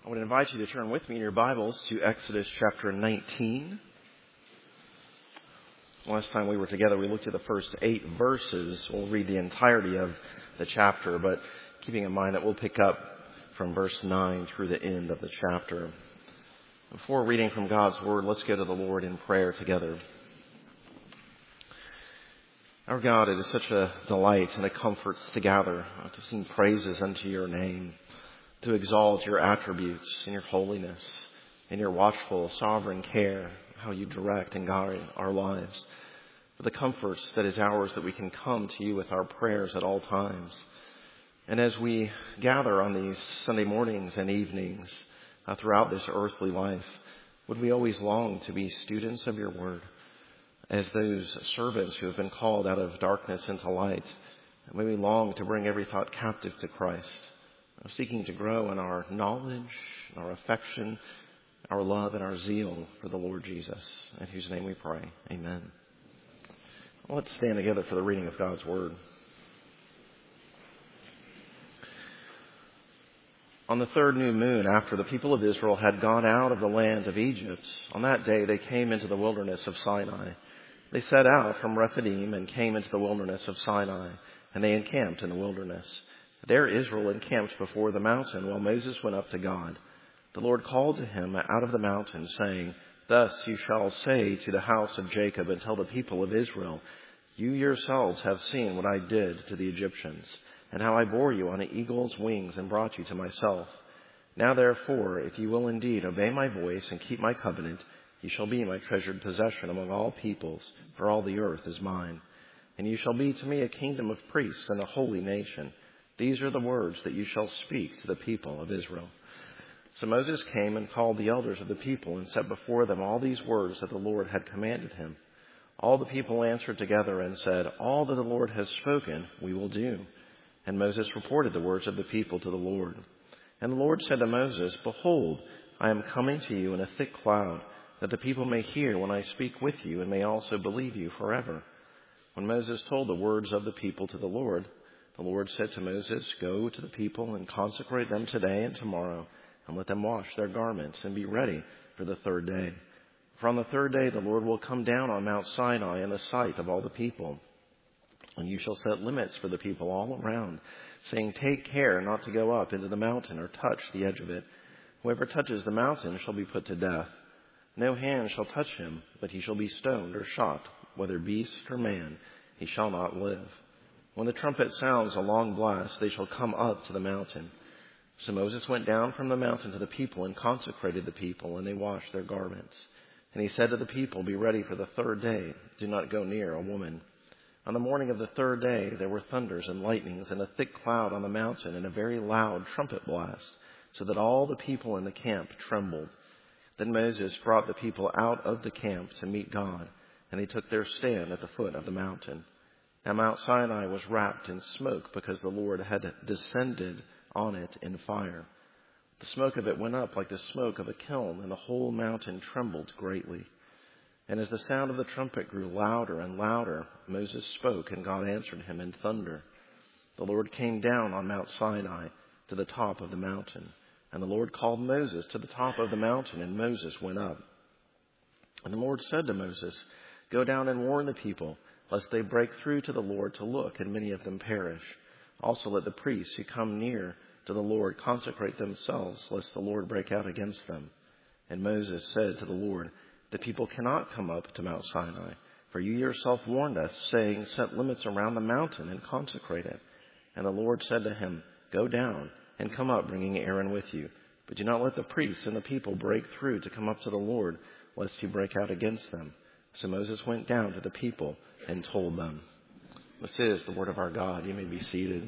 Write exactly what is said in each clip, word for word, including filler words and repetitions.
I would invite you to turn with me in your Bibles to Exodus chapter nineteen. Last time we were together, we looked at the first eight verses. We'll read the entirety of the chapter, but keeping in mind that we'll pick up from verse nine through the end of the chapter. Before reading from God's Word, let's go to the Lord in prayer together. Our God, it is such a delight and a comfort to gather, to sing praises unto your name, to exalt your attributes and your holiness and your watchful, sovereign care, how you direct and guide our lives. For the comfort that is ours, that we can come to you with our prayers at all times. And as we gather on these Sunday mornings and evenings uh, throughout this earthly life, would we always long to be students of your word, as those servants who have been called out of darkness into light. And may we long to bring every thought captive to Christ, seeking to grow in our knowledge, our affection, our love, and our zeal for the Lord Jesus, in whose name we pray. Amen. Let's stand together for the reading of God's Word. On the third new moon, after the people of Israel had gone out of the land of Egypt, on that day they came into the wilderness of Sinai. They set out from Rephidim and came into the wilderness of Sinai, and they encamped in the wilderness. There Israel encamped before the mountain while Moses went up to God. The Lord called to him out of the mountain, saying, Thus you shall say to the house of Jacob and tell the people of Israel, You yourselves have seen what I did to the Egyptians, and how I bore you on an eagle's wings and brought you to myself. Now therefore, if you will indeed obey my voice and keep my covenant, you shall be my treasured possession among all peoples, for all the earth is mine. And you shall be to me a kingdom of priests and a holy nation. These are the words that you shall speak to the people of Israel. So Moses came and called the elders of the people and set before them all these words that the Lord had commanded him. All the people answered together and said, All that the Lord has spoken, we will do. And Moses reported the words of the people to the Lord. And the Lord said to Moses, Behold, I am coming to you in a thick cloud, that the people may hear when I speak with you and may also believe you forever. When Moses told the words of the people to the Lord, the Lord said to Moses, Go to the people and consecrate them today and tomorrow, and let them wash their garments and be ready for the third day. For on the third day the Lord will come down on Mount Sinai in the sight of all the people. And you shall set limits for the people all around, saying, Take care not to go up into the mountain or touch the edge of it. Whoever touches the mountain shall be put to death. No hand shall touch him, but he shall be stoned or shot, whether beast or man, he shall not live. When the trumpet sounds a long blast, they shall come up to the mountain. So Moses went down from the mountain to the people and consecrated the people, and they washed their garments. And he said to the people, Be ready for the third day. Do not go near a woman. On the morning of the third day, there were thunders and lightnings and a thick cloud on the mountain and a very loud trumpet blast, so that all the people in the camp trembled. Then Moses brought the people out of the camp to meet God, and they took their stand at the foot of the mountain. Now Mount Sinai was wrapped in smoke because the Lord had descended on it in fire. The smoke of it went up like the smoke of a kiln, and the whole mountain trembled greatly. And as the sound of the trumpet grew louder and louder, Moses spoke, and God answered him in thunder. The Lord came down on Mount Sinai to the top of the mountain, and the Lord called Moses to the top of the mountain, and Moses went up. And the Lord said to Moses, Go down and warn the people, lest they break through to the Lord to look, and many of them perish. Also let the priests who come near to the Lord consecrate themselves, lest the Lord break out against them. And Moses said to the Lord, The people cannot come up to Mount Sinai, for you yourself warned us, saying, Set limits around the mountain and consecrate it. And the Lord said to him, Go down and come up, bringing Aaron with you. But do not let the priests and the people break through to come up to the Lord, lest he break out against them. So Moses went down to the people and told them. This is the word of our God. You may be seated.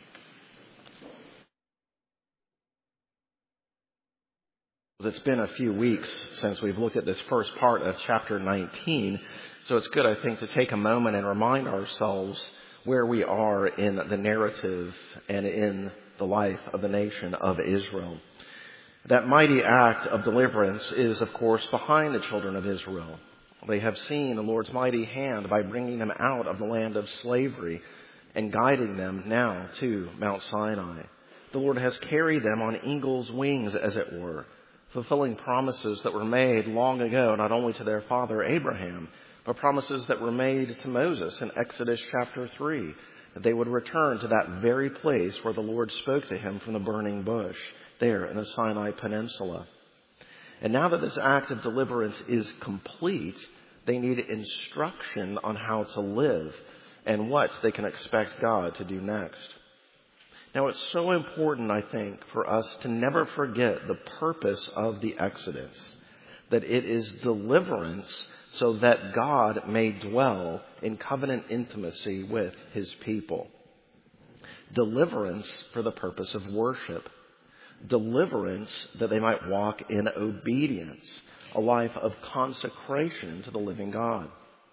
It's been a few weeks since we've looked at this first part of chapter nineteen, so it's good, I think, to take a moment and remind ourselves where we are in the narrative and in the life of the nation of Israel. That mighty act of deliverance is, of course, behind the children of Israel. They have seen the Lord's mighty hand by bringing them out of the land of slavery and guiding them now to Mount Sinai. The Lord has carried them on eagle's wings, as it were, fulfilling promises that were made long ago, not only to their father Abraham, but promises that were made to Moses in Exodus chapter three, that they would return to that very place where the Lord spoke to him from the burning bush, there in the Sinai Peninsula. And now that this act of deliverance is complete, they need instruction on how to live and what they can expect God to do next. Now, it's so important, I think, for us to never forget the purpose of the Exodus, that it is deliverance so that God may dwell in covenant intimacy with his people. Deliverance for the purpose of worship. Deliverance that they might walk in obedience, a life of consecration to the living God.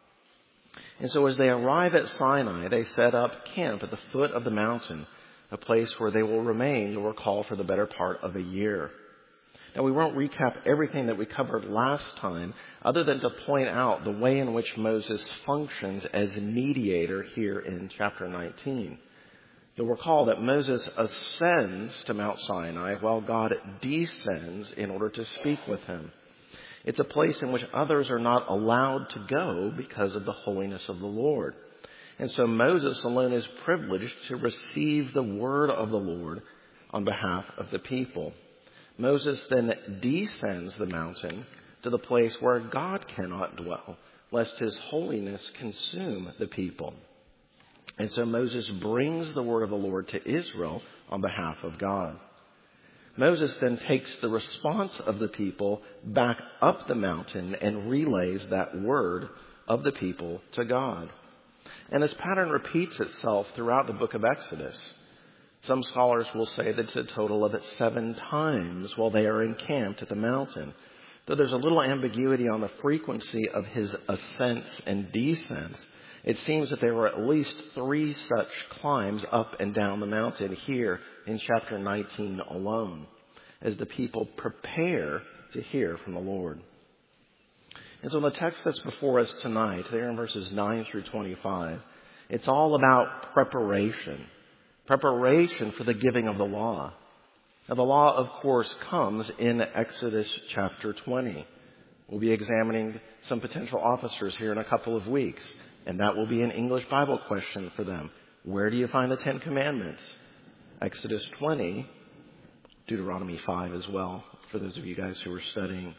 And so as they arrive at Sinai, they set up camp at the foot of the mountain, a place where they will remain, you'll recall, for the better part of a year. Now, we won't recap everything that we covered last time, other than to point out the way in which Moses functions as a mediator here in chapter nineteen. You'll recall that Moses ascends to Mount Sinai while God descends in order to speak with him. It's a place in which others are not allowed to go because of the holiness of the Lord. And so Moses alone is privileged to receive the word of the Lord on behalf of the people. Moses then descends the mountain to the place where God cannot dwell, lest his holiness consume the people. And so Moses brings the word of the Lord to Israel on behalf of God. Moses then takes the response of the people back up the mountain and relays that word of the people to God. And this pattern repeats itself throughout the book of Exodus. Some scholars will say that it's a total of seven times while they are encamped at the mountain. Though there's a little ambiguity on the frequency of his ascents and descents, it seems that there were at least three such climbs up and down the mountain here in chapter nineteen alone, as the people prepare to hear from the Lord. And so in the text that's before us tonight, there in verses nine through twenty-five, it's all about preparation. Preparation for the giving of the law. Now, the law, of course, comes in Exodus chapter twenty. We'll be examining some potential officers here in a couple of weeks, and that will be an English Bible question for them. Where do you find the Ten Commandments? Exodus twenty, Deuteronomy five as well, for those of you guys who are studying.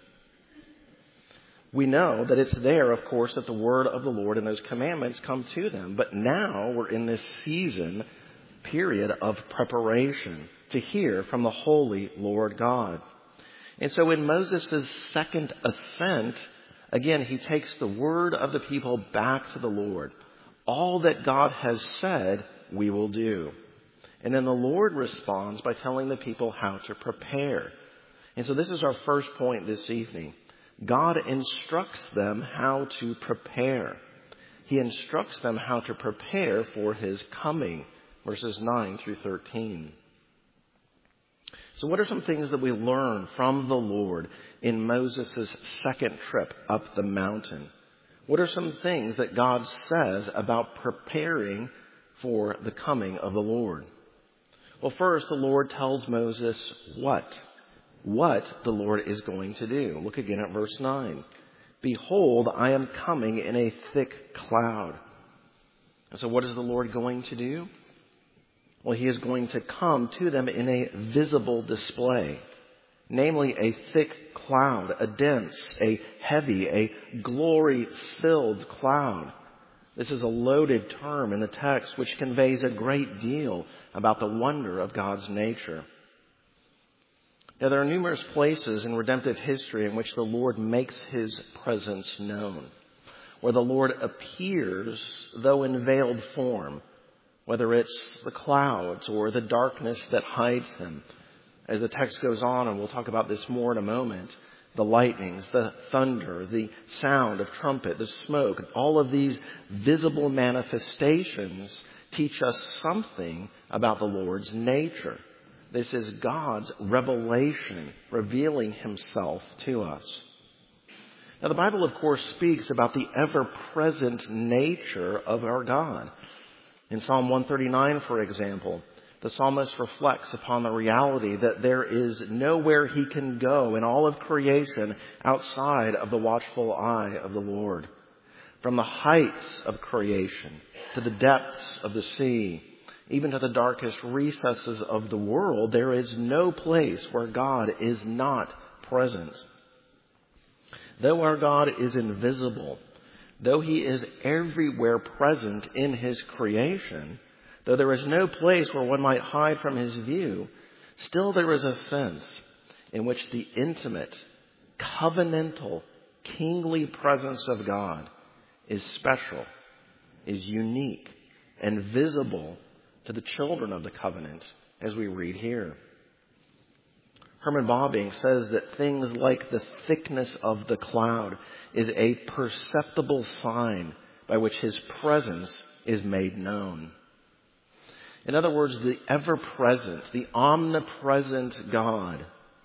We know that it's there, of course, that the word of the Lord and those commandments come to them. But now we're in this season, period of preparation to hear from the holy Lord God. And so in Moses' second ascent, again, he takes the word of the people back to the Lord. All that God has said, we will do. And then the Lord responds by telling the people how to prepare. And so this is our first point this evening. God instructs them how to prepare. He instructs them how to prepare for his coming, verses nine through thirteen. So what are some things that we learn from the Lord in Moses' second trip up the mountain? What are some things that God says about preparing for the coming of the Lord? Well, first, the Lord tells Moses what? What the Lord is going to do. Look again at verse nine. Behold, I am coming in a thick cloud. And so what is the Lord going to do? Well, he is going to come to them in a visible display, namely a thick cloud, a dense, a heavy, a glory-filled cloud. This is a loaded term in the text which conveys a great deal about the wonder of God's nature. Now, there are numerous places in redemptive history in which the Lord makes his presence known, where the Lord appears, though in veiled form, whether it's the clouds or the darkness that hides him. As the text goes on, and we'll talk about this more in a moment, the lightnings, the thunder, the sound of trumpet, the smoke, all of these visible manifestations teach us something about the Lord's nature. This is God's revelation, revealing himself to us. Now, the Bible, of course, speaks about the ever-present nature of our God. In Psalm one thirty-nine, for example, The psalmist reflects upon the reality that there is nowhere he can go in all of creation outside of the watchful eye of the Lord. From the heights of creation to the depths of the sea, even to the darkest recesses of the world, there is no place where God is not present. Though our God is invisible, though he is everywhere present in his creation, though there is no place where one might hide from his view, still there is a sense in which the intimate, covenantal, kingly presence of God is special, is unique, and visible to the children of the covenant, as we read here. Herman Bobbing says that things like the thickness of the cloud is a perceptible sign by which his presence is made known. In other words, the ever-present, the omnipresent God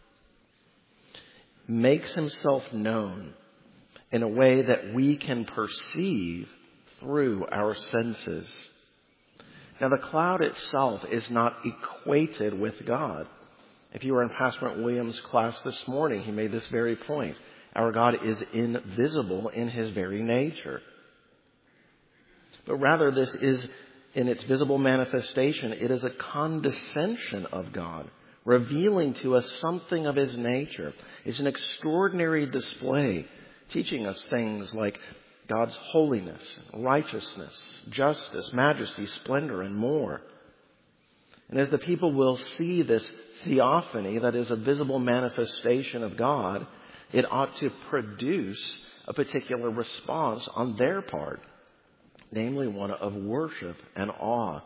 makes himself known in a way that we can perceive through our senses. Now, the cloud itself is not equated with God. If you were in Pastor Williams' class this morning, he made this very point. Our God is invisible in his very nature. But rather, this is, in its visible manifestation, it is a condescension of God, revealing to us something of his nature. It's an extraordinary display, teaching us things like God's holiness, righteousness, justice, majesty, splendor, and more. And as the people will see this theophany, that is a visible manifestation of God, it ought to produce a particular response on their part, namely one of worship and awe.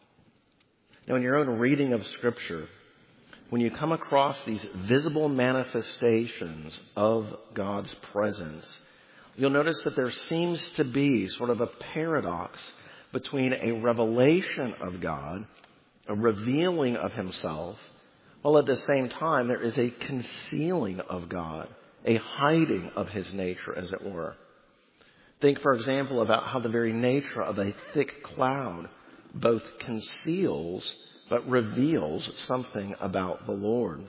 Now, in your own reading of Scripture, when you come across these visible manifestations of God's presence, you'll notice that there seems to be sort of a paradox between a revelation of God, a revealing of himself, while at the same time there is a concealing of God, a hiding of his nature, as it were. Think, for example, about how the very nature of a thick cloud both conceals but reveals something about the Lord.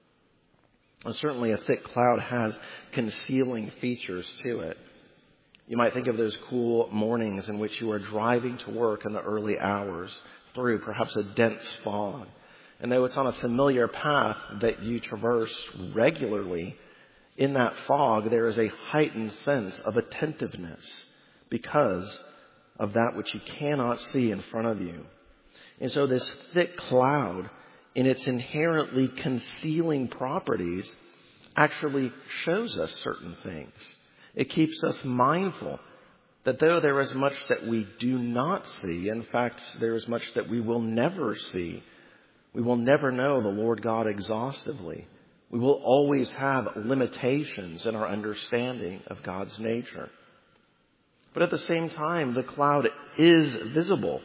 Well, certainly a thick cloud has concealing features to it. You might think of those cool mornings in which you are driving to work in the early hours through perhaps a dense fog. And though it's on a familiar path that you traverse regularly, in that fog there is a heightened sense of attentiveness because of that which you cannot see in front of you. And so this thick cloud, in its inherently concealing properties, actually shows us certain things. It keeps us mindful that though there is much that we do not see, in fact, there is much that we will never see, we will never know the Lord God exhaustively. We will always have limitations in our understanding of God's nature. But at the same time, the cloud is visible.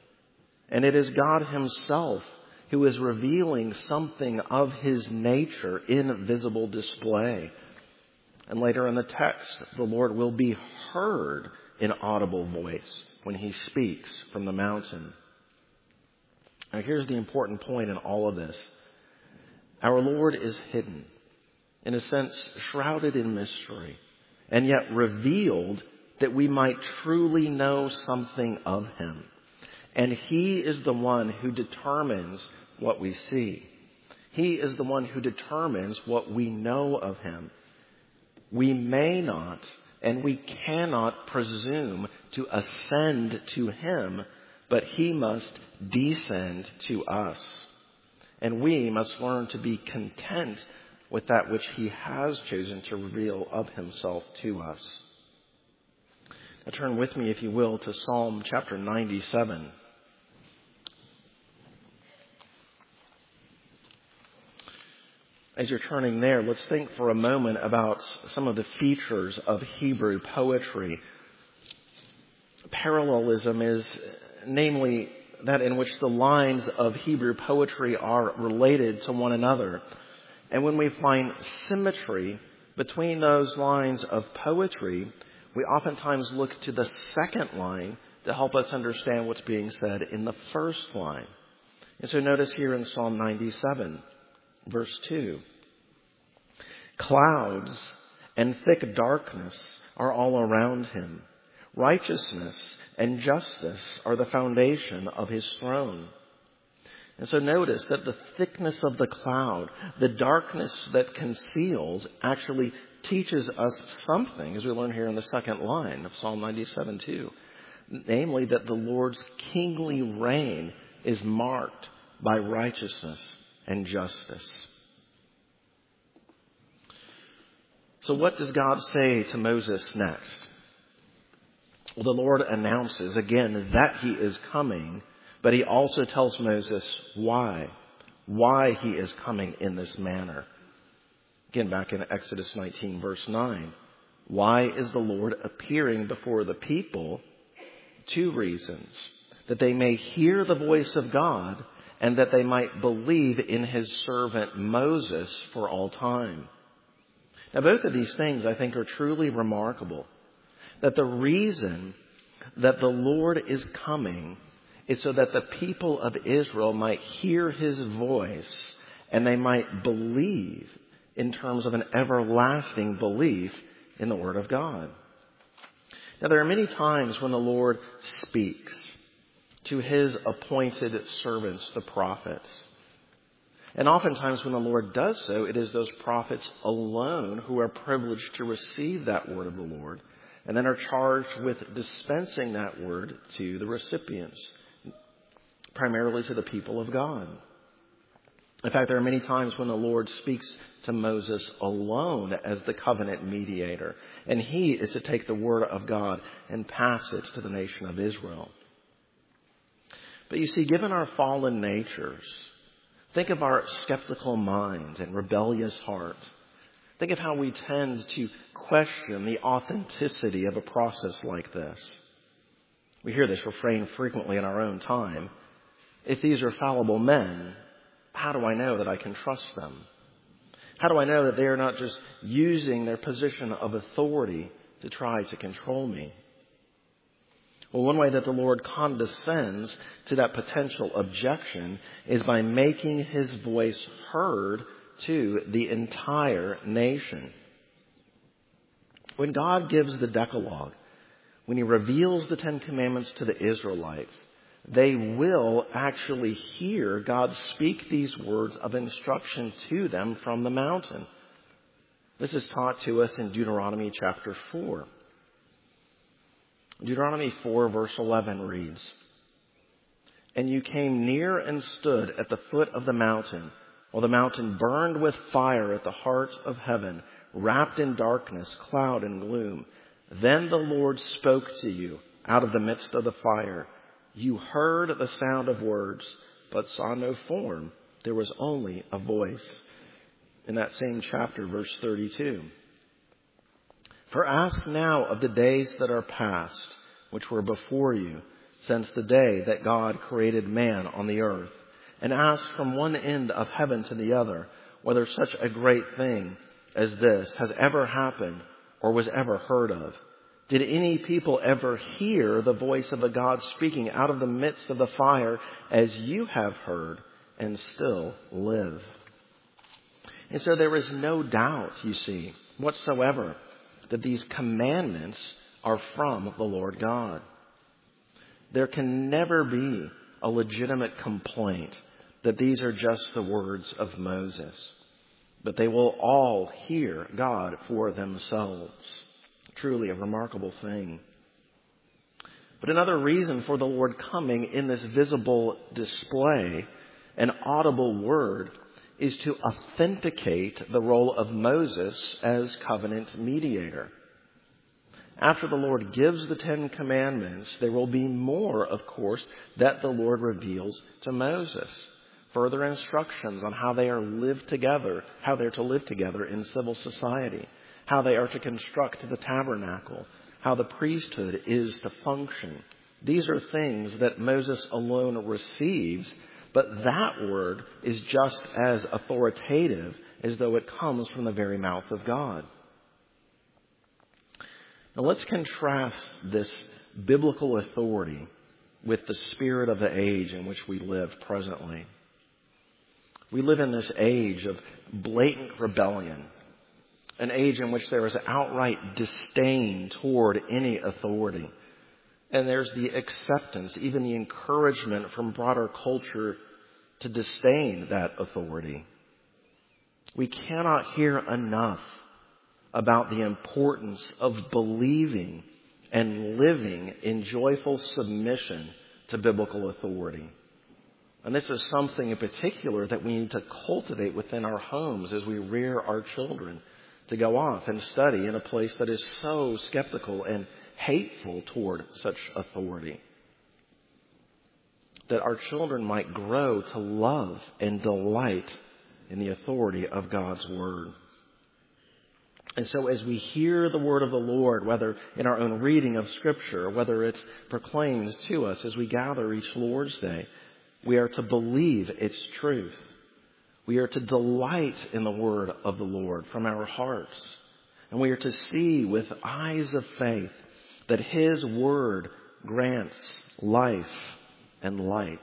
And it is God himself who is revealing something of his nature in visible display. And later in the text, the Lord will be heard in audible voice when he speaks from the mountain. Now here's the important point in all of this. Our Lord is hidden, in a sense shrouded in mystery, and yet revealed that we might truly know something of him. And he is the one who determines what we see. He is the one who determines what we know of him. We may not and we cannot presume to ascend to him, but he must descend to us. And we must learn to be content with that which he has chosen to reveal of himself to us. Now turn with me, if you will, to Psalm chapter ninety-seven. As you're turning there, let's think for a moment about some of the features of Hebrew poetry. Parallelism is namely that in which the lines of Hebrew poetry are related to one another. And when we find symmetry between those lines of poetry, we oftentimes look to the second line to help us understand what's being said in the first line. And so notice here in Psalm ninety-seven, verse two, clouds and thick darkness are all around him. Righteousness and justice are the foundation of his throne. And so notice that the thickness of the cloud, the darkness that conceals, actually teaches us something, as we learn here in the second line of Psalm ninety-seven two. Namely, that the Lord's kingly reign is marked by righteousness and justice. So what does God say to Moses next? Well, the Lord announces again that he is coming, but he also tells Moses why. Why he is coming in this manner. Again, back in Exodus nineteen, verse nine. Why is the Lord appearing before the people? Two reasons. That they may hear the voice of God and that they might believe in his servant Moses for all time. Now, both of these things, I think, are truly remarkable. That the reason that the Lord is coming is so that the people of Israel might hear his voice and they might believe in terms of an everlasting belief in the Word of God. Now, there are many times when the Lord speaks to his appointed servants, the prophets. And oftentimes when the Lord does so, it is those prophets alone who are privileged to receive that word of the Lord and then are charged with dispensing that word to the recipients, primarily to the people of God. In fact, there are many times when the Lord speaks to Moses alone as the covenant mediator, and he is to take the word of God and pass it to the nation of Israel. But you see, given our fallen natures, think of our skeptical mind and rebellious heart. Think of how we tend to question the authenticity of a process like this. We hear this refrain frequently in our own time. If these are fallible men, how do I know that I can trust them? How do I know that they are not just using their position of authority to try to control me? Well, one way that the Lord condescends to that potential objection is by making his voice heard to the entire nation. When God gives the Decalogue, when he reveals the Ten Commandments to the Israelites, they will actually hear God speak these words of instruction to them from the mountain. This is taught to us in Deuteronomy chapter four. Deuteronomy four verse eleven reads, "And you came near and stood at the foot of the mountain, while the mountain burned with fire at the heart of heaven, wrapped in darkness, cloud, and gloom. Then the Lord spoke to you out of the midst of the fire. You heard the sound of words, but saw no form. There was only a voice." In that same chapter, verse thirty-two. "For ask now of the days that are past, which were before you, since the day that God created man on the earth, and ask from one end of heaven to the other, whether such a great thing as this has ever happened or was ever heard of. Did any people ever hear the voice of a God speaking out of the midst of the fire as you have heard and still live?" And so there is no doubt, you see, whatsoever, that these commandments are from the Lord God. There can never be a legitimate complaint that these are just the words of Moses, but they will all hear God for themselves. Truly a remarkable thing. But another reason for the Lord coming in this visible display, an audible word, is to authenticate the role of Moses as covenant mediator. After the Lord gives the Ten Commandments, there will be more, of course, that the Lord reveals to Moses. Further instructions on how they are live together, how they're to live together in civil society, how they are to construct the tabernacle, how the priesthood is to function. These are things that Moses alone receives, but that word is just as authoritative as though it comes from the very mouth of God. Now let's contrast this biblical authority with the spirit of the age in which we live presently. We live in this age of blatant rebellion, an age in which there is outright disdain toward any authority. And there's the acceptance, even the encouragement from broader culture to disdain that authority. We cannot hear enough about the importance of believing and living in joyful submission to biblical authority. And this is something in particular that we need to cultivate within our homes as we rear our children to go off and study in a place that is so skeptical and hateful toward such authority. That our children might grow to love and delight in the authority of God's Word. And so as we hear the word of the Lord, whether in our own reading of Scripture, whether it's proclaimed to us as we gather each Lord's Day, we are to believe its truth. We are to delight in the word of the Lord from our hearts. And we are to see with eyes of faith that His word grants life and light.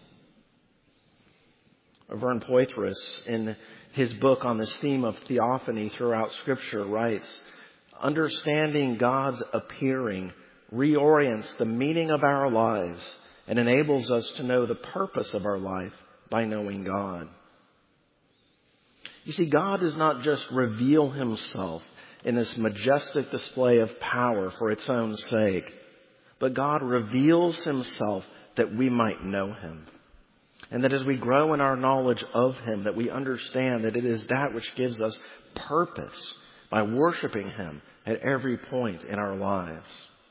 Vern Poythress, in his book on this theme of theophany throughout Scripture, writes, "Understanding God's appearing reorients the meaning of our lives and enables us to know the purpose of our life by knowing God." You see, God does not just reveal Himself in this majestic display of power for its own sake, but God reveals Himself that we might know Him. And that as we grow in our knowledge of Him, that we understand that it is that which gives us purpose by worshiping Him at every point in our lives.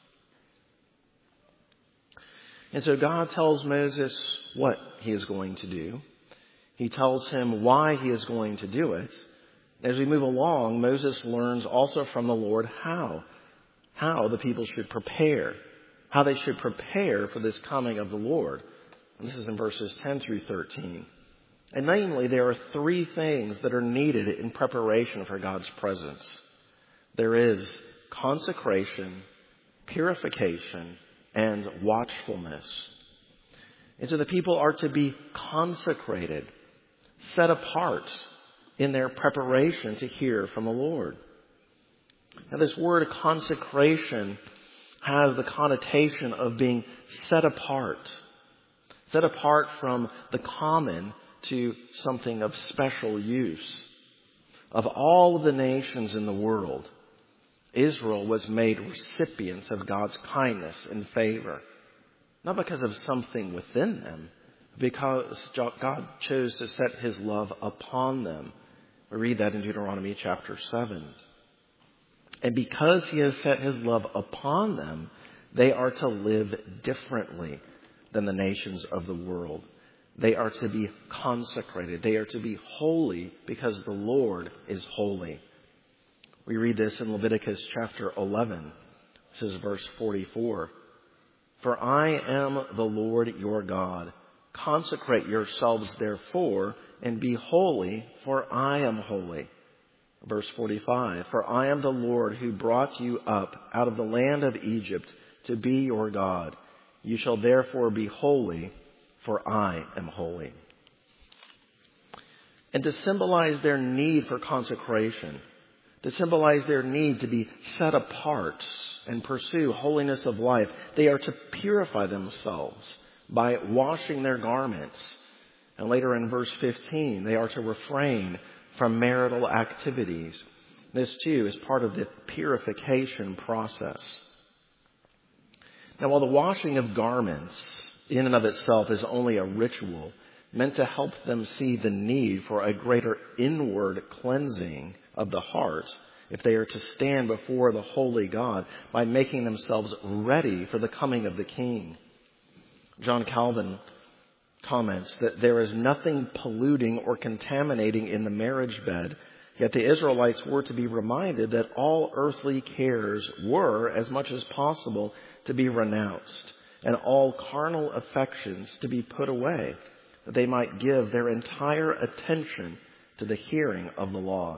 And so God tells Moses what He is going to do. He tells him why He is going to do it. As we move along, Moses learns also from the Lord how. How the people should prepare. How they should prepare for this coming of the Lord. And this is in verses ten through thirteen. And namely, there are three things that are needed in preparation for God's presence. There is consecration, purification, and watchfulness. And so the people are to be consecrated, set apart in their preparation to hear from the Lord. Now, this word consecration has the connotation of being set apart. Set apart from the common to something of special use. Of all of the nations in the world, Israel was made recipients of God's kindness and favor. Not because of something within them, because God chose to set His love upon them. We read that in Deuteronomy chapter seven. And because He has set His love upon them, they are to live differently than the nations of the world. They are to be consecrated. They are to be holy because the Lord is holy. We read this in Leviticus chapter eleven. This is verse forty-four. "For I am the Lord your God. Consecrate yourselves therefore and be holy, for I am holy." Verse forty-five. "For I am the Lord who brought you up out of the land of Egypt to be your God. You shall therefore be holy, for I am holy." And to symbolize their need for consecration, to symbolize their need to be set apart and pursue holiness of life, they are to purify themselves by washing their garments. And later in verse fifteen, they are to refrain from marital activities. This too is part of the purification process. Now, while the washing of garments in and of itself is only a ritual meant to help them see the need for a greater inward cleansing of the heart, if they are to stand before the holy God by making themselves ready for the coming of the King. John Calvin comments that there is nothing polluting or contaminating in the marriage bed, yet the Israelites were to be reminded that all earthly cares were, as much as possible, to be renounced, and all carnal affections to be put away, that they might give their entire attention to the hearing of the law.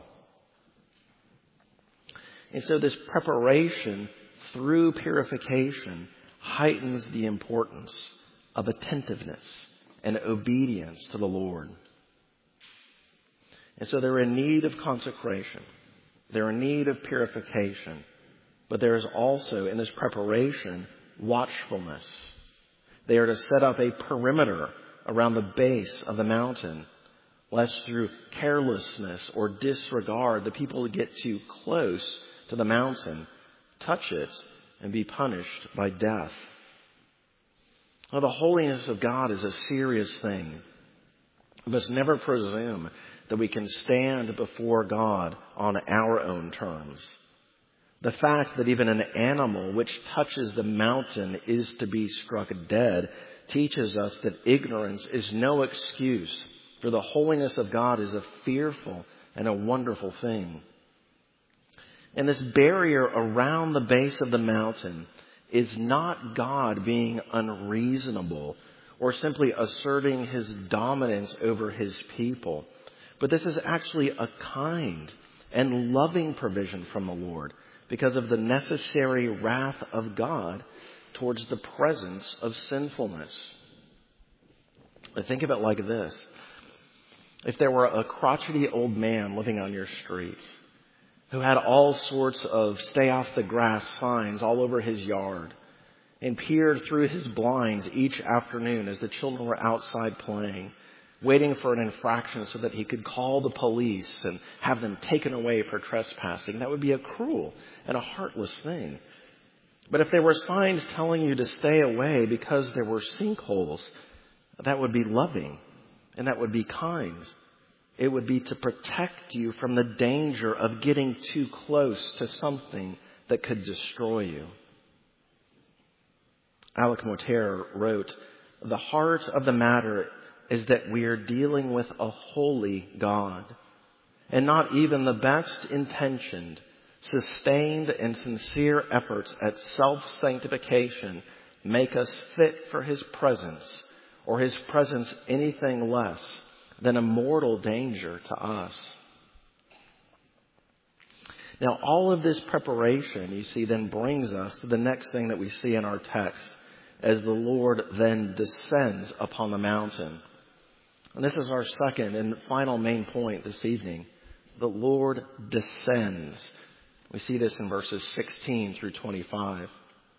And so this preparation through purification heightens the importance of attentiveness and obedience to the Lord. And so they're in need of consecration. They're in need of purification. But there is also, in this preparation, watchfulness. They are to set up a perimeter around the base of the mountain, lest through carelessness or disregard the people get too close to the mountain, touch it, and be punished by death. Now, the holiness of God is a serious thing. We must never presume that we can stand before God on our own terms. The fact that even an animal which touches the mountain is to be struck dead teaches us that ignorance is no excuse, for the holiness of God is a fearful and a wonderful thing. And this barrier around the base of the mountain is not God being unreasonable or simply asserting his dominance over his people. But this is actually a kind and loving provision from the Lord because of the necessary wrath of God towards the presence of sinfulness. I think of it like this. If there were a crotchety old man living on your street who had all sorts of stay off the grass signs all over his yard and peered through his blinds each afternoon as the children were outside playing, waiting for an infraction so that he could call the police and have them taken away for trespassing, that would be a cruel and a heartless thing. But if there were signs telling you to stay away because there were sinkholes, that would be loving and that would be kind. It would be to protect you from the danger of getting too close to something that could destroy you. Alec Motyer wrote, "The heart of the matter is that we are dealing with a holy God, and not even the best intentioned, sustained and sincere efforts at self-sanctification make us fit for his presence, or his presence anything less than a mortal danger to us." Now, all of this preparation, you see, then brings us to the next thing that we see in our text as the Lord then descends upon the mountain. And this is our second and final main point this evening. The Lord descends. We see this in verses sixteen through twenty-five.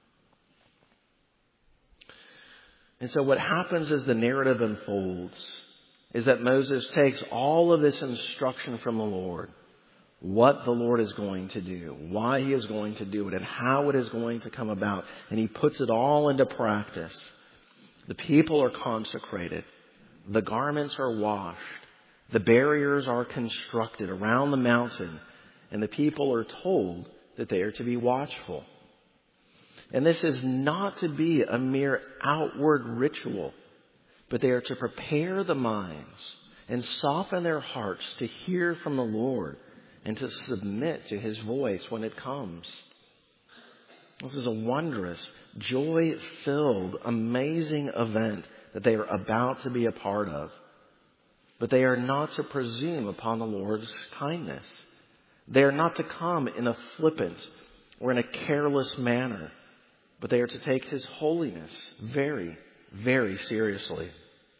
And so what happens as the narrative unfolds is that Moses takes all of this instruction from the Lord, what the Lord is going to do, why he is going to do it, and how it is going to come about, and he puts it all into practice. The people are consecrated. The garments are washed. The barriers are constructed around the mountain, and the people are told that they are to be watchful. And this is not to be a mere outward ritual, but they are to prepare the minds and soften their hearts to hear from the Lord and to submit to his voice when it comes. This is a wondrous, joy-filled, amazing event that they are about to be a part of. But they are not to presume upon the Lord's kindness. They are not to come in a flippant or in a careless manner, but they are to take his holiness very, very seriously.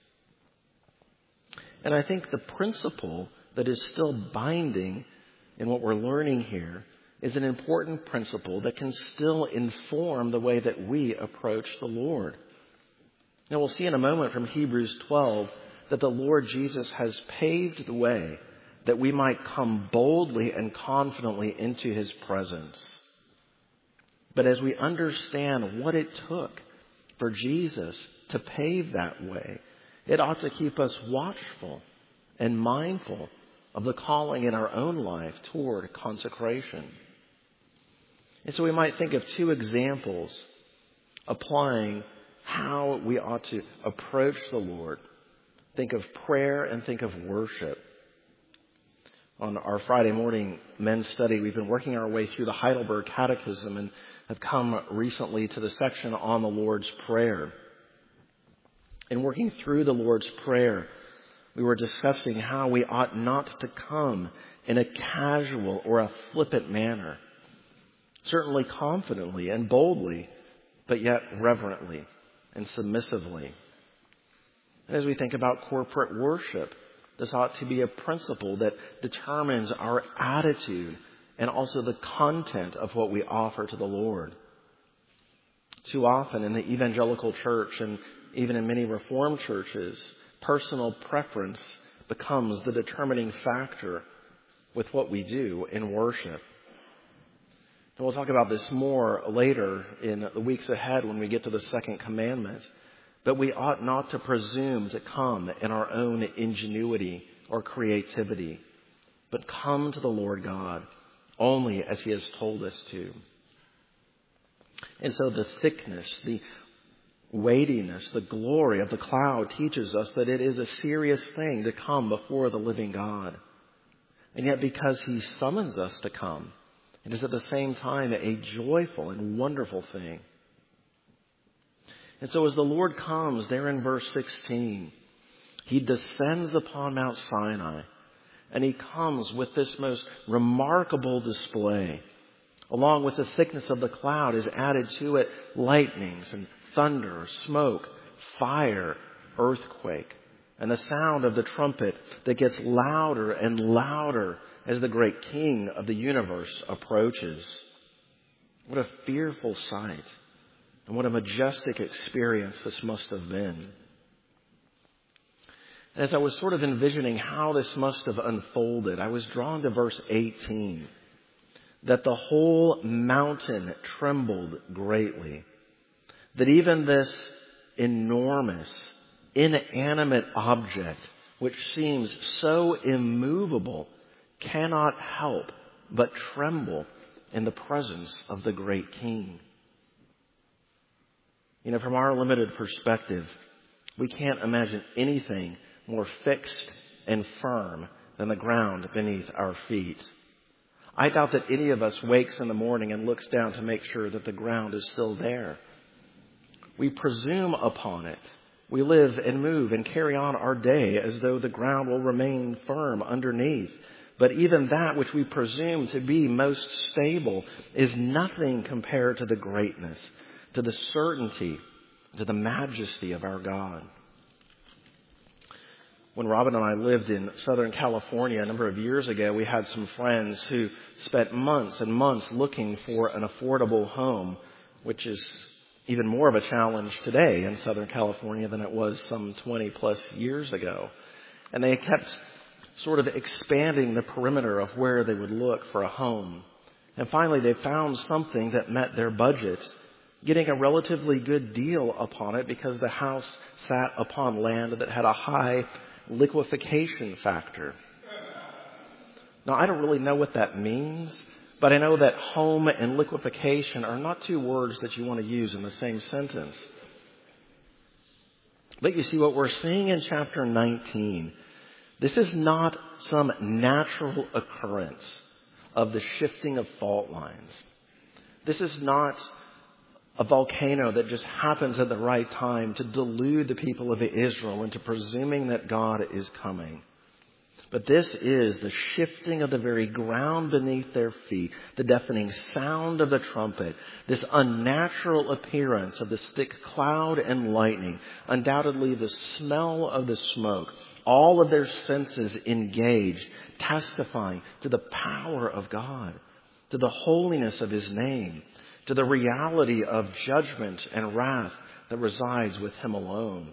And I think the principle that is still binding in what we're learning here is an important principle that can still inform the way that we approach the Lord. Now we'll see in a moment from Hebrews twelve that the Lord Jesus has paved the way that we might come boldly and confidently into his presence. But as we understand what it took for Jesus to pave that way, it ought to keep us watchful and mindful of the calling in our own life toward consecration. And so we might think of two examples applying how we ought to approach the Lord. Think of prayer and think of worship. On our Friday morning men's study, we've been working our way through the Heidelberg Catechism and have come recently to the section on the Lord's Prayer. In working through the Lord's Prayer, we were discussing how we ought not to come in a casual or a flippant manner. Certainly confidently and boldly, but yet reverently and submissively, And as we think about corporate worship, this ought to be a principle that determines our attitude and also the content of what we offer to the Lord. Too often in the evangelical church and even in many Reformed churches, personal preference becomes the determining factor with what we do in worship. And we'll talk about this more later in the weeks ahead when we get to the second commandment. But we ought not to presume to come in our own ingenuity or creativity, but come to the Lord God only as He has told us to. And so the thickness, the weightiness, the glory of the cloud teaches us that it is a serious thing to come before the living God. And yet because He summons us to come, it is at the same time a joyful and wonderful thing. And so as the Lord comes there in verse sixteen, He descends upon Mount Sinai and He comes with this most remarkable display. Along with the thickness of the cloud is added to it lightnings and thunder, smoke, fire, earthquake, and the sound of the trumpet that gets louder and louder as the great King of the universe approaches. What a fearful sight, and what a majestic experience this must have been. And as I was sort of envisioning how this must have unfolded, I was drawn to verse eighteen, that the whole mountain trembled greatly, that even this enormous, inanimate object, which seems so immovable, cannot help but tremble in the presence of the great King. You know, from our limited perspective, we can't imagine anything more fixed and firm than the ground beneath our feet. I doubt that any of us wakes in the morning and looks down to make sure that the ground is still there. We presume upon it. We live and move and carry on our day as though the ground will remain firm underneath. But even that which we presume to be most stable is nothing compared to the greatness, to the certainty, to the majesty of our God. When Robin and I lived in Southern California a number of years ago, we had some friends who spent months and months looking for an affordable home, which is even more of a challenge today in Southern California than it was some twenty plus years ago. And they kept sort of expanding the perimeter of where they would look for a home. And finally, they found something that met their budget, getting a relatively good deal upon it because the house sat upon land that had a high liquefaction factor. Now, I don't really know what that means, but I know that home and liquefaction are not two words that you want to use in the same sentence. But you see, what we're seeing in chapter nineteen, this is not some natural occurrence of the shifting of fault lines. This is not a volcano that just happens at the right time to delude the people of Israel into presuming that God is coming. But this is the shifting of the very ground beneath their feet, the deafening sound of the trumpet, this unnatural appearance of this thick cloud and lightning, undoubtedly the smell of the smoke, all of their senses engaged, testifying to the power of God, to the holiness of His name, to the reality of judgment and wrath that resides with Him alone.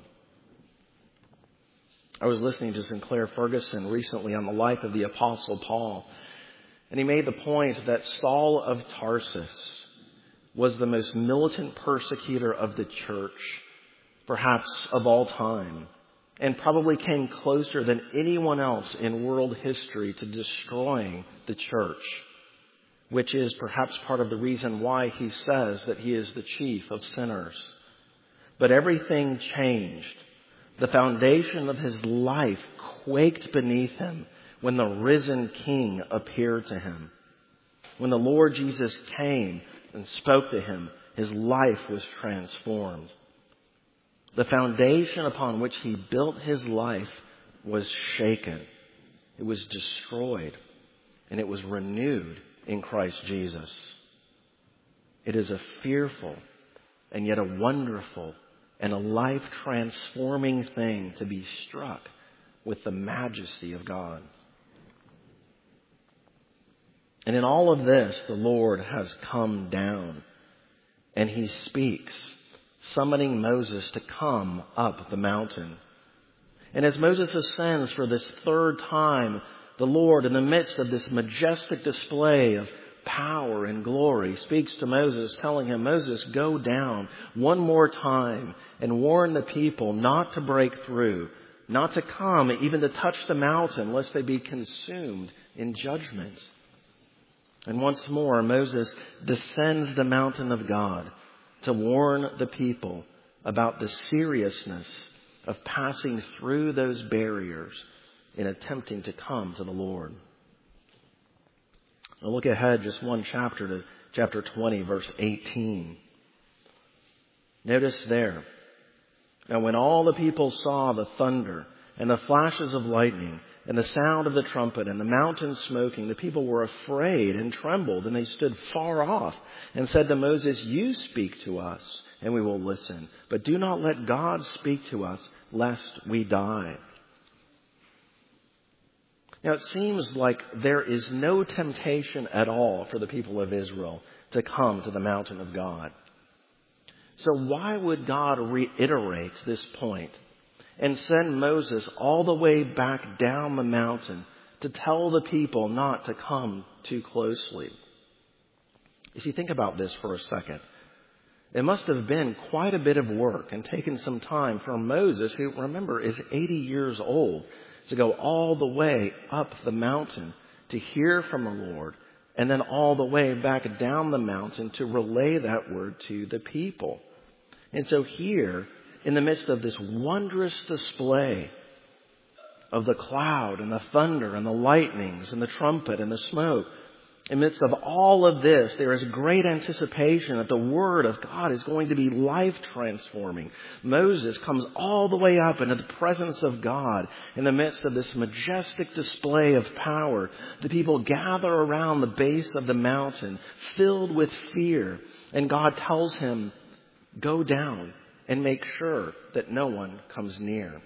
I was listening to Sinclair Ferguson recently on the life of the Apostle Paul, and he made the point that Saul of Tarsus was the most militant persecutor of the church, perhaps of all time, and probably came closer than anyone else in world history to destroying the church, which is perhaps part of the reason why he says that he is the chief of sinners. But everything changed. The foundation of his life quaked beneath him when the risen King appeared to him. When the Lord Jesus came and spoke to him, his life was transformed. The foundation upon which he built his life was shaken. It was destroyed, and it was renewed in Christ Jesus. It is a fearful and yet a wonderful and a life-transforming thing to be struck with the majesty of God. And in all of this, the Lord has come down, and he speaks, summoning Moses to come up the mountain. And as Moses ascends for this third time, the Lord, in the midst of this majestic display of power and glory, speaks to Moses, telling him, Moses, go down one more time and warn the people not to break through, not to come, even to touch the mountain, lest they be consumed in judgment. And once more, Moses descends the mountain of God to warn the people about the seriousness of passing through those barriers in attempting to come to the Lord. Now look ahead just one chapter to chapter twenty, verse eighteen. Notice there, now when all the people saw the thunder and the flashes of lightning and the sound of the trumpet and the mountain smoking, the people were afraid and trembled, and they stood far off and said to Moses, you speak to us and we will listen, but do not let God speak to us lest we die. Now it seems like there is no temptation at all for the people of Israel to come to the mountain of God. So why would God reiterate this point and send Moses all the way back down the mountain to tell the people not to come too closely? You see, think about this for a second. It must have been quite a bit of work and taken some time for Moses, who, remember, is eighty years old, to go all the way up the mountain to hear from the Lord, and then all the way back down the mountain to relay that word to the people. And so here, in the midst of this wondrous display of the cloud and the thunder and the lightnings and the trumpet and the smoke, in the midst of all of this, there is great anticipation that the Word of God is going to be life-transforming. Moses comes all the way up into the presence of God in the midst of this majestic display of power. The people gather around the base of the mountain, filled with fear, and God tells him, go down and make sure that no one comes near.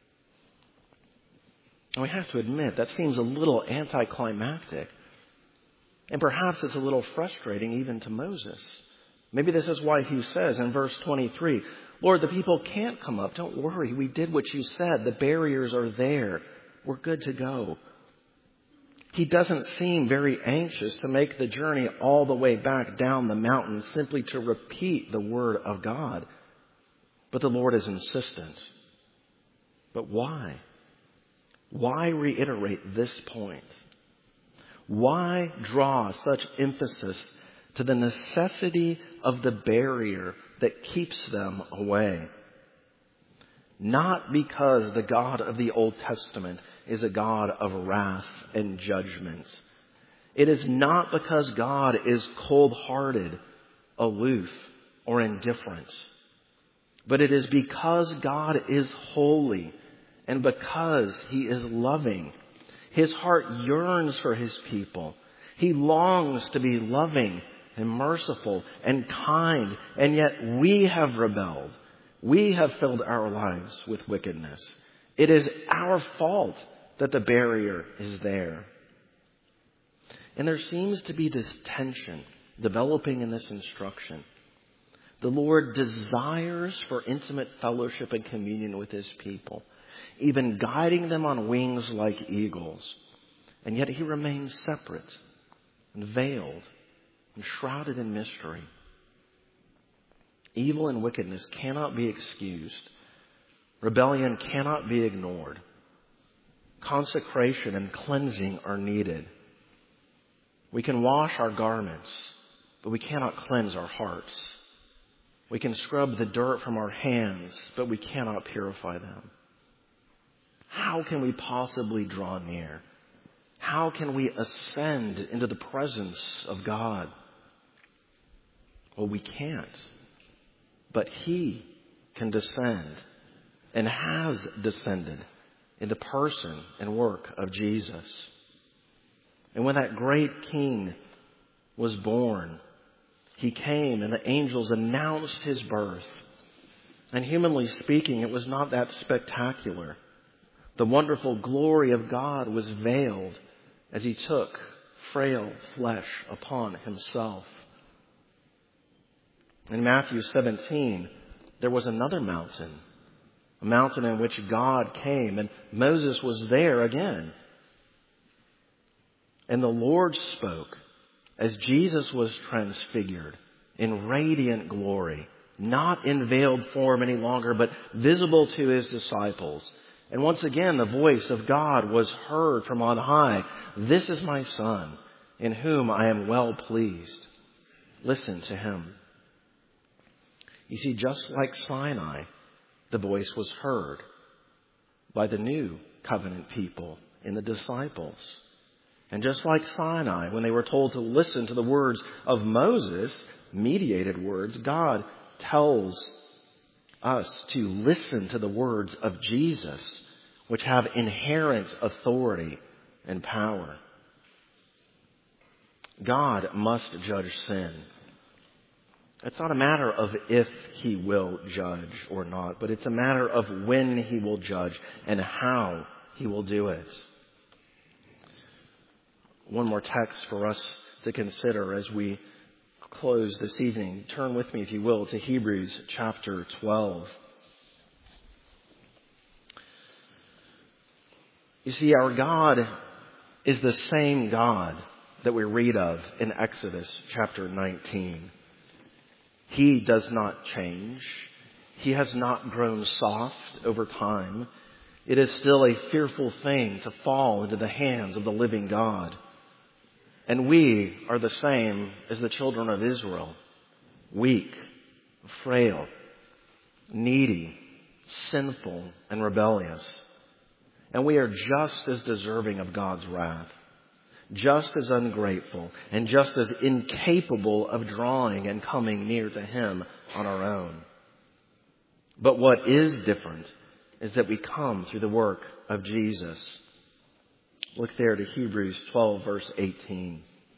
And we have to admit, that seems a little anticlimactic. And perhaps it's a little frustrating even to Moses. Maybe this is why he says in verse twenty-three, Lord, the people can't come up. Don't worry. We did what you said. The barriers are there. We're good to go. He doesn't seem very anxious to make the journey all the way back down the mountain simply to repeat the word of God. But the Lord is insistent. But why? Why reiterate this point? Why draw such emphasis to the necessity of the barrier that keeps them away? Not because the God of the Old Testament is a God of wrath and judgment. It is not because God is cold-hearted, aloof, or indifferent. But it is because God is holy and because He is loving. His heart yearns for His people. He longs to be loving and merciful and kind, and yet we have rebelled. We have filled our lives with wickedness. It is our fault that the barrier is there. And there seems to be this tension developing in this instruction. The Lord desires for intimate fellowship and communion with His people, even guiding them on wings like eagles. And yet He remains separate and veiled and shrouded in mystery. Evil and wickedness cannot be excused. Rebellion cannot be ignored. Consecration and cleansing are needed. We can wash our garments, but we cannot cleanse our hearts. We can scrub the dirt from our hands, but we cannot purify them. How can we possibly draw near? How can we ascend into the presence of God? Well, we can't. But He can descend and has descended in the person and work of Jesus. And when that great King was born, He came and the angels announced His birth. And humanly speaking, it was not that spectacular. The wonderful glory of God was veiled as he took frail flesh upon himself. In Matthew seventeen, there was another mountain, a mountain in which God came, and Moses was there again. And the Lord spoke as Jesus was transfigured in radiant glory, not in veiled form any longer, but visible to his disciples. And once again, the voice of God was heard from on high. This is my Son, in whom I am well pleased. Listen to him. You see, just like Sinai, the voice was heard by the new covenant people in the disciples. And just like Sinai, when they were told to listen to the words of Moses, mediated words, God tells us to listen to the words of Jesus, which have inherent authority and power. God must judge sin. It's not a matter of if he will judge or not, but it's a matter of when he will judge and how he will do it. One more text for us to consider as we close this evening. Turn with me, if you will, to Hebrews chapter twelve. You see, our God is the same God that we read of in Exodus chapter nineteen. He does not change. He has not grown soft over time. It is still a fearful thing to fall into the hands of the living God. And we are the same as the children of Israel. Weak, frail, needy, sinful, and rebellious. And we are just as deserving of God's wrath, just as ungrateful, and just as incapable of drawing and coming near to him on our own. But what is different is that we come through the work of Jesus. Look there to Hebrews twelve, verse eighteen.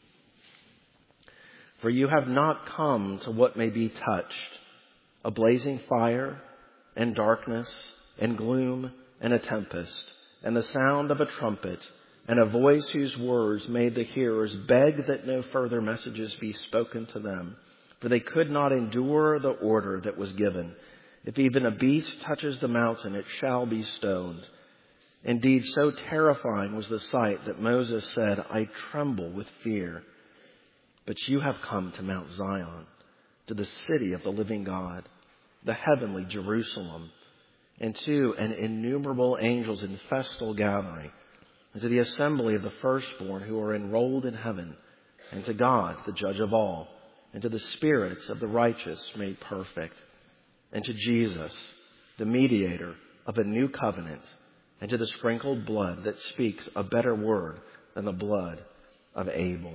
For you have not come to what may be touched, a blazing fire and darkness and gloom and a tempest and the sound of a trumpet and a voice whose words made the hearers beg that no further messages be spoken to them, for they could not endure the order that was given. If even a beast touches the mountain, it shall be stoned. Indeed, so terrifying was the sight that Moses said, I tremble with fear. But you have come to Mount Zion, to the city of the living God, the heavenly Jerusalem, and to an innumerable angels in festal gathering, and to the assembly of the firstborn who are enrolled in heaven, and to God, the judge of all, and to the spirits of the righteous made perfect, and to Jesus, the mediator of a new covenant, and to the sprinkled blood that speaks a better word than the blood of Abel.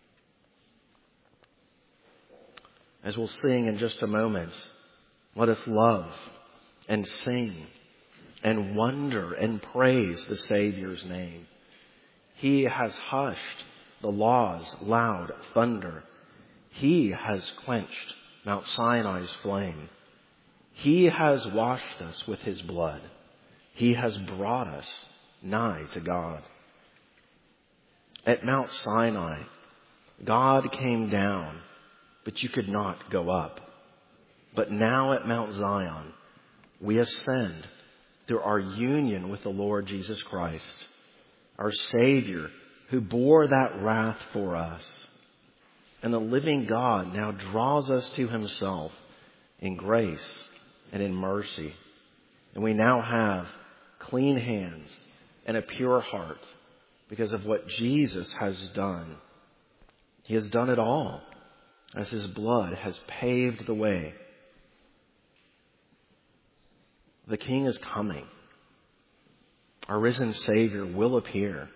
As we'll sing in just a moment, let us love and sing and wonder and praise the Savior's name. He has hushed the law's loud thunder. He has quenched Mount Sinai's flame. He has washed us with his blood. He has brought us nigh to God. At Mount Sinai, God came down, but you could not go up. But now at Mount Zion, we ascend through our union with the Lord Jesus Christ, our Savior, who bore that wrath for us. And the living God now draws us to himself in grace and in mercy. And we now have clean hands and a pure heart because of what Jesus has done. He has done it all as his blood has paved the way. The King is coming. Our risen Savior will appear.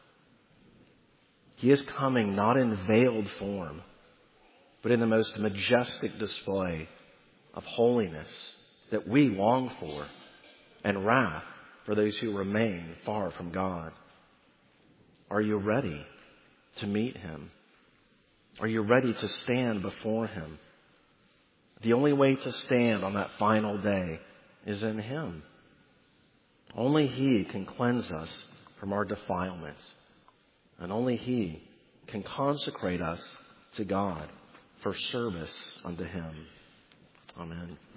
He is coming not in veiled form, but in the most majestic display of holiness that we long for and wrath for those who remain far from God. Are you ready to meet him? Are you ready to stand before him? The only way to stand on that final day is in Him. Only He can cleanse us from our defilements. And only He can consecrate us to God for service unto Him. Amen.